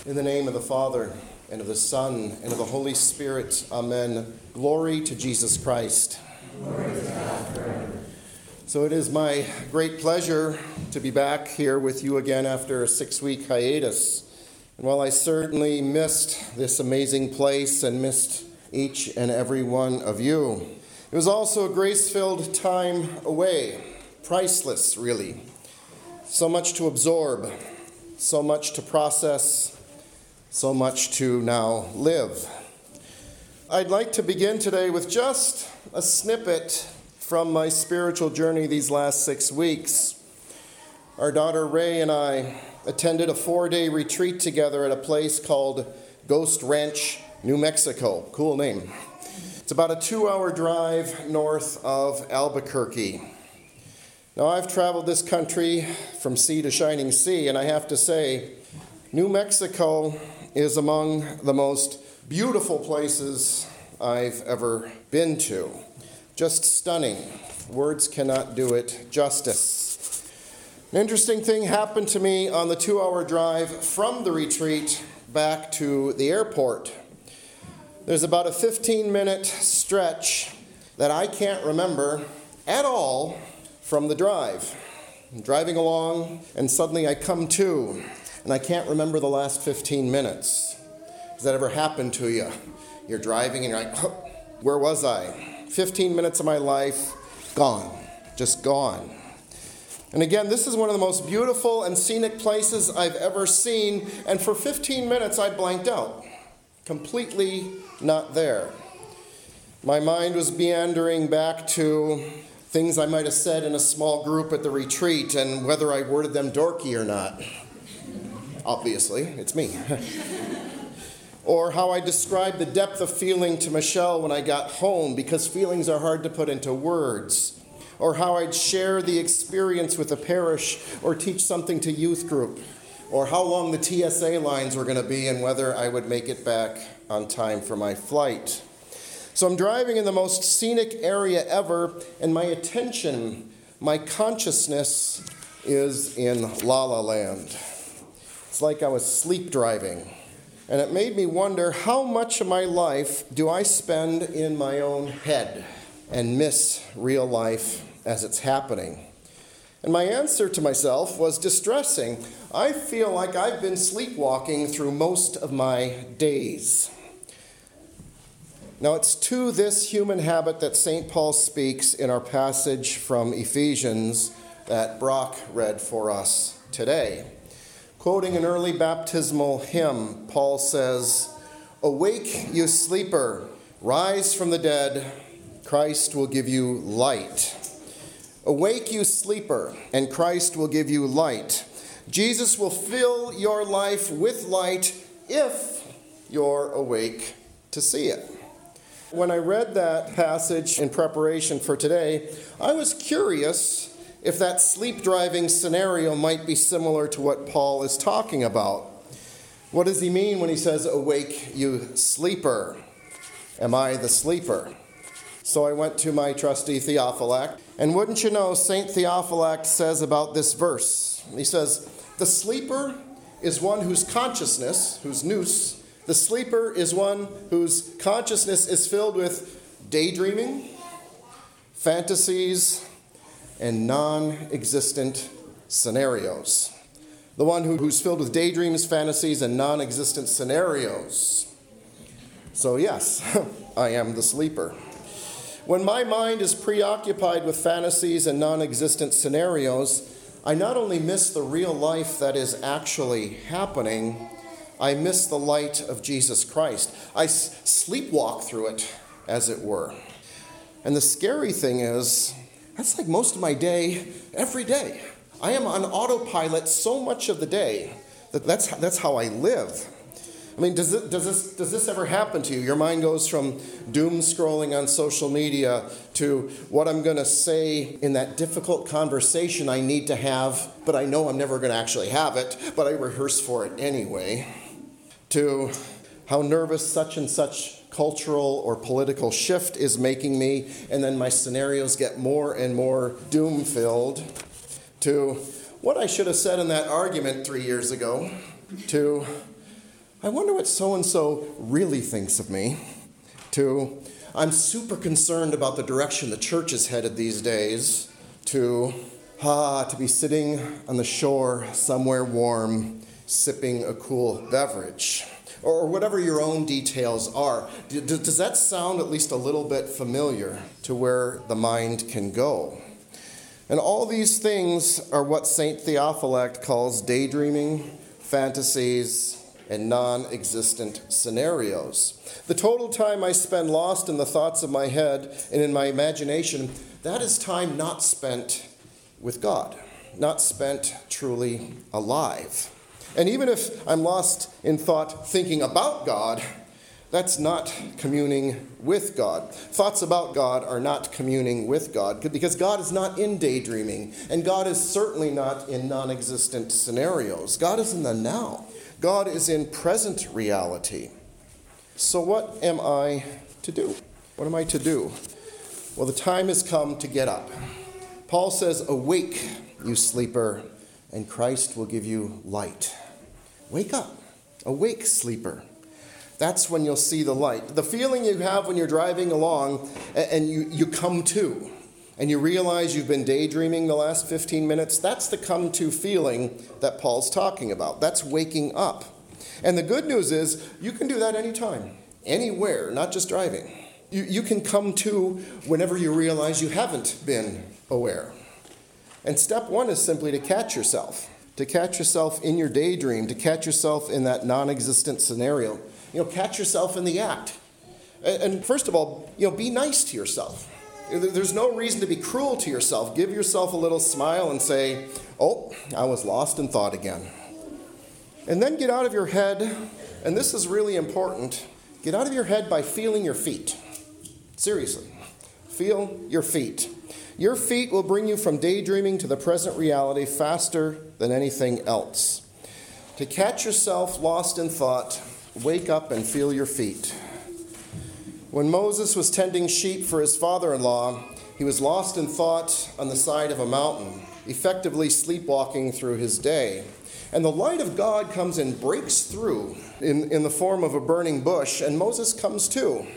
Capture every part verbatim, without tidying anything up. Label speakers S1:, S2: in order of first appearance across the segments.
S1: In the name of the Father, and of the Son, and of the Holy Spirit. Amen. Glory to Jesus Christ.
S2: Glory to God forever.
S1: So it is my great pleasure to be back here with you again after a six-week hiatus. And while I certainly missed this amazing place and missed each and every one of you, it was also a grace-filled time away. Priceless, really. So much to absorb, so much to process, so much to now live. I'd like to begin today with just a snippet from my spiritual journey these last six weeks. Our daughter Ray and I attended a four-day retreat together at a place called Ghost Ranch, New Mexico. Cool name. It's about a two-hour drive north of Albuquerque. Now, I've traveled this country from sea to shining sea, and I have to say, New Mexico is among the most beautiful places I've ever been to. Just stunning. Words cannot do it justice. An interesting thing happened to me on the two-hour drive from the retreat back to the airport. There's about a fifteen-minute stretch that I can't remember at all from the drive. I'm driving along, and suddenly I come to, and I can't remember the last fifteen minutes. Has that ever happened to you? You're driving, and you're like, oh, where was I? fifteen minutes of my life, gone. Just gone. And again, this is one of the most beautiful and scenic places I've ever seen, and for fifteen minutes I blanked out. Completely not there. My mind was meandering back to things I might have said in a small group at the retreat and whether I worded them dorky or not. Obviously, it's me. Or how I described the depth of feeling to Michelle when I got home, because feelings are hard to put into words. Or how I'd share the experience with the parish or teach something to youth group. Or how long the T S A lines were going to be and whether I would make it back on time for my flight. So I'm driving in the most scenic area ever, and my attention, my consciousness is in La La Land. It's like I was sleep driving. And it made me wonder, how much of my life do I spend in my own head and miss real life as it's happening? And my answer to myself was distressing. I feel like I've been sleepwalking through most of my days. Now, it's to this human habit that Saint Paul speaks in our passage from Ephesians that Brock read for us today. Quoting an early baptismal hymn, Paul says, "Awake, you sleeper, rise from the dead, Christ will give you light." Awake, you sleeper, and Christ will give you light. Jesus will fill your life with light if you're awake to see it. When I read that passage in preparation for today, I was curious if that sleep driving scenario might be similar to what Paul is talking about. What does he mean when he says, "Awake, you sleeper"? Am I the sleeper? So I went to my trusty Theophylact, and wouldn't you know, Saint Theophylact says about this verse, he says, the sleeper is one whose consciousness, whose nous, the sleeper is one whose consciousness is filled with daydreaming, fantasies, and non-existent scenarios. The one who, who's filled with daydreams, fantasies, and non-existent scenarios. So yes, I am the sleeper. When my mind is preoccupied with fantasies and non-existent scenarios, I not only miss the real life that is actually happening, I miss the light of Jesus Christ. I s- sleepwalk through it, as it were. And the scary thing is, that's like most of my day, every day. I am on autopilot so much of the day that that's, that's how I live. I mean, does it, does this does this ever happen to you? Your mind goes from doom scrolling on social media to what I'm going to say in that difficult conversation I need to have, but I know I'm never going to actually have it, but I rehearse for it anyway, to how nervous such and such cultural or political shift is making me, and then my scenarios get more and more doom-filled, to what I should have said in that argument three years ago, to I wonder what so-and-so really thinks of me, to I'm super concerned about the direction the church is headed these days, to ah, to be sitting on the shore somewhere warm, sipping a cool beverage, or whatever your own details are. Does that sound at least a little bit familiar to where the mind can go? And all these things are what Saint Theophylact calls daydreaming, fantasies, and non-existent scenarios. The total time I spend lost in the thoughts of my head and in my imagination, that is time not spent with God, not spent truly alive. And even if I'm lost in thought thinking about God, that's not communing with God. Thoughts about God are not communing with God because God is not in daydreaming, and God is certainly not in non-existent scenarios. God is in the now. God is in present reality. So what am I to do? What am I to do? Well, the time has come to get up. Paul says, "Awake, you sleeper, and Christ will give you light." Wake up. Awake, sleeper. That's when you'll see the light. The feeling you have when you're driving along and you, you come to, and you realize you've been daydreaming the last fifteen minutes, that's the come to feeling that Paul's talking about. That's waking up. And the good news is you can do that anytime, anywhere, not just driving. You, you can come to whenever you realize you haven't been aware. And step one is simply to catch yourself, to catch yourself in your daydream, to catch yourself in that non-existent scenario. You know, catch yourself in the act. And, and first of all, you know, be nice to yourself. There's no reason to be cruel to yourself. Give yourself a little smile and say, "Oh, I was lost in thought again." And then get out of your head, and this is really important, get out of your head by feeling your feet. Seriously, feel your feet. Your feet will bring you from daydreaming to the present reality faster than anything else. To catch yourself lost in thought, wake up and feel your feet. When Moses was tending sheep for his father-in-law, he was lost in thought on the side of a mountain, effectively sleepwalking through his day. And the light of God comes and breaks through in, in the form of a burning bush, and Moses comes too.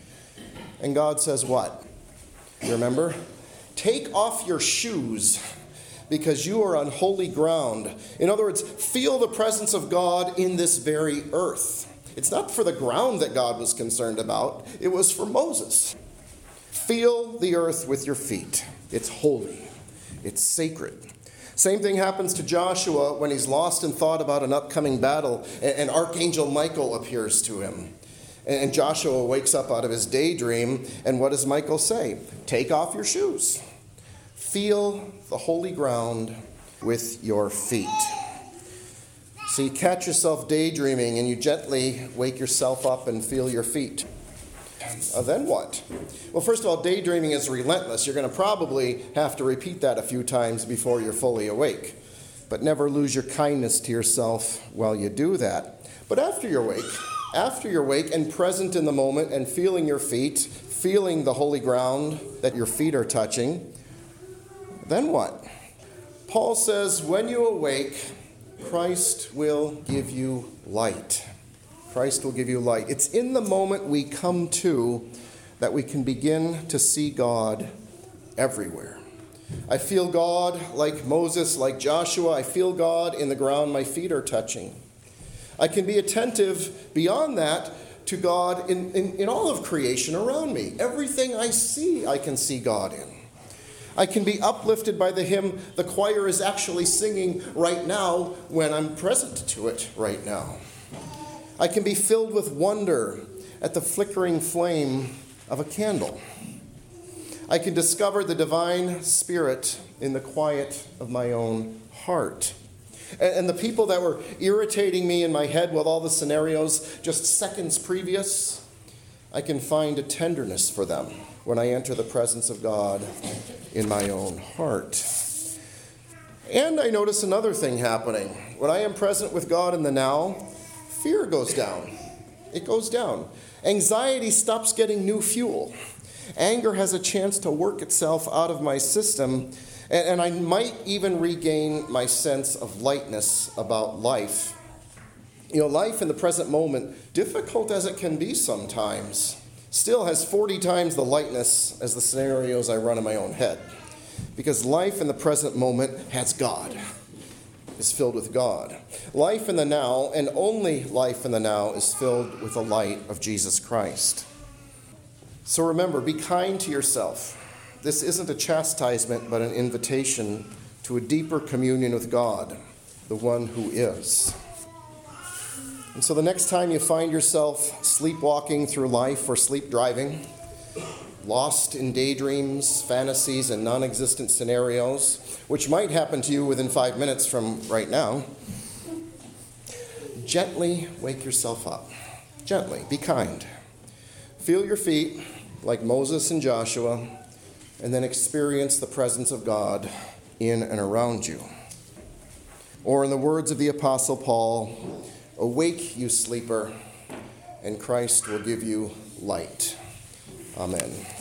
S1: And God says what? You remember? "Take off your shoes, because you are on holy ground." In other words, feel the presence of God in this very earth. It's not for the ground that God was concerned about. It was for Moses. Feel the earth with your feet. It's holy. It's sacred. Same thing happens to Joshua when he's lost in thought about an upcoming battle, and Archangel Michael appears to him. And Joshua wakes up out of his daydream, and what does Michael say? "Take off your shoes. Feel the holy ground with your feet." So you catch yourself daydreaming, and you gently wake yourself up and feel your feet. Uh, then what? Well, first of all, daydreaming is relentless. You're going to probably have to repeat that a few times before you're fully awake. But never lose your kindness to yourself while you do that. But after you're awake, after you're awake and present in the moment and feeling your feet, feeling the holy ground that your feet are touching, then what? Paul says, when you awake, Christ will give you light. Christ will give you light. It's in the moment we come to that we can begin to see God everywhere. I feel God like Moses, like Joshua. I feel God in the ground my feet are touching. I can be attentive beyond that to God in, in, in all of creation around me. Everything I see, I can see God in. I can be uplifted by the hymn the choir is actually singing right now when I'm present to it right now. I can be filled with wonder at the flickering flame of a candle. I can discover the divine spirit in the quiet of my own heart. And, and the people that were irritating me in my head with all the scenarios just seconds previous, I can find a tenderness for them when I enter the presence of God in my own heart. And I notice another thing happening. When I am present with God in the now, fear goes down. It goes down. Anxiety stops getting new fuel. Anger has a chance to work itself out of my system, and, and I might even regain my sense of lightness about life. You know, life in the present moment, difficult as it can be sometimes, still has forty times the lightness as the scenarios I run in my own head. Because life in the present moment has God, is filled with God. Life in the now, and only life in the now, is filled with the light of Jesus Christ. So remember, be kind to yourself. This isn't a chastisement, but an invitation to a deeper communion with God, the one who is. And so the next time you find yourself sleepwalking through life or sleep driving, lost in daydreams, fantasies, and non-existent scenarios, which might happen to you within five minutes from right now, gently wake yourself up. Gently, be kind. Feel your feet like Moses and Joshua, and then experience the presence of God in and around you. Or in the words of the Apostle Paul, awake, you sleeper, and Christ will give you light. Amen.